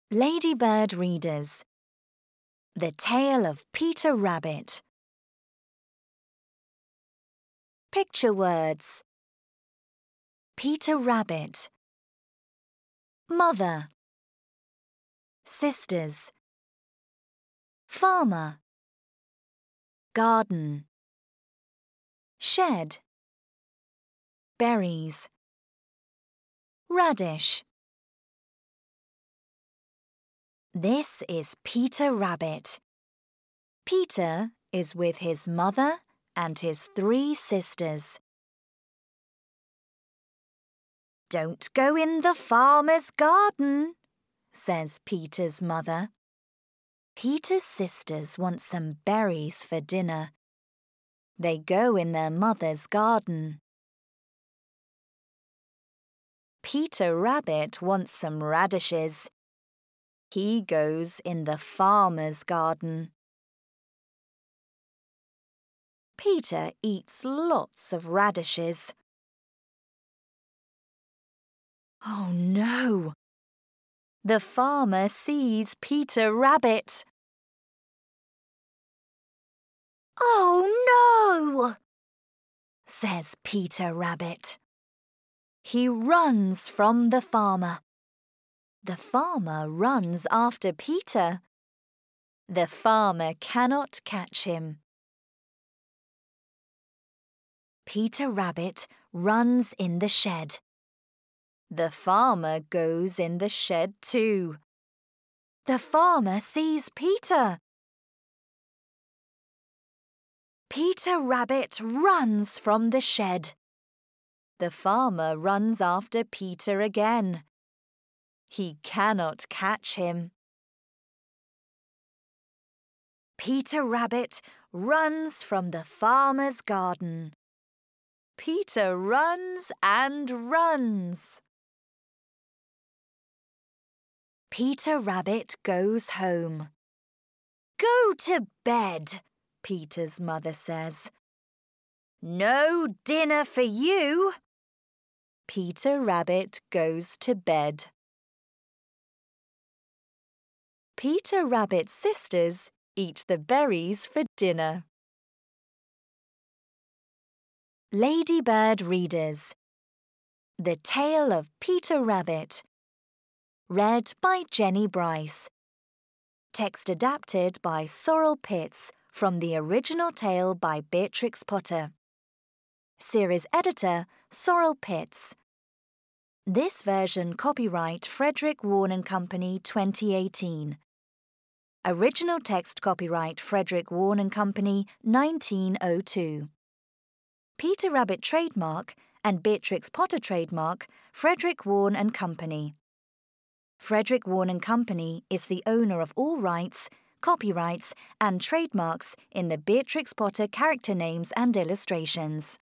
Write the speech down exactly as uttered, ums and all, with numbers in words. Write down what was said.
Ladybird Readers. The Tale of Peter Rabbit. Picture words. Peter Rabbit. Mother. Sisters. Farmer. Garden. Shed. Berries. Radish. This is Peter Rabbit. Peter is with his mother and his three sisters. "Don't go in the farmer's garden," says Peter's mother. Peter's sisters want some berries for dinner. They go in their mother's garden. Peter Rabbit wants some radishes. He goes in the farmer's garden. Peter eats lots of radishes. Oh no! The farmer sees Peter Rabbit. "Oh no!" says Peter Rabbit. He runs from the farmer. The farmer runs after Peter. The farmer cannot catch him. Peter Rabbit runs in the shed. The farmer goes in the shed too. The farmer sees Peter. Peter Rabbit runs from the shed. The farmer runs after Peter again. He cannot catch him. Peter Rabbit runs from the farmer's garden. Peter runs and runs. Peter Rabbit goes home. "Go to bed," Peter's mother says. "No dinner for you." Peter Rabbit goes to bed. Peter Rabbit's sisters eat the berries for dinner. Ladybird Readers. The Tale of Peter Rabbit. Read by Jenny Bryce. Text adapted by Sorrel Pitts from the original tale by Beatrix Potter. Series editor Sorrel Pitts. This version copyright Frederick Warne and Company twenty eighteen. Original text copyright Frederick Warne and Company nineteen oh two. Peter Rabbit trademark and Beatrix Potter trademark Frederick Warne and Company. Frederick Warne and Company is the owner of all rights, copyrights and trademarks in the Beatrix Potter character names and illustrations.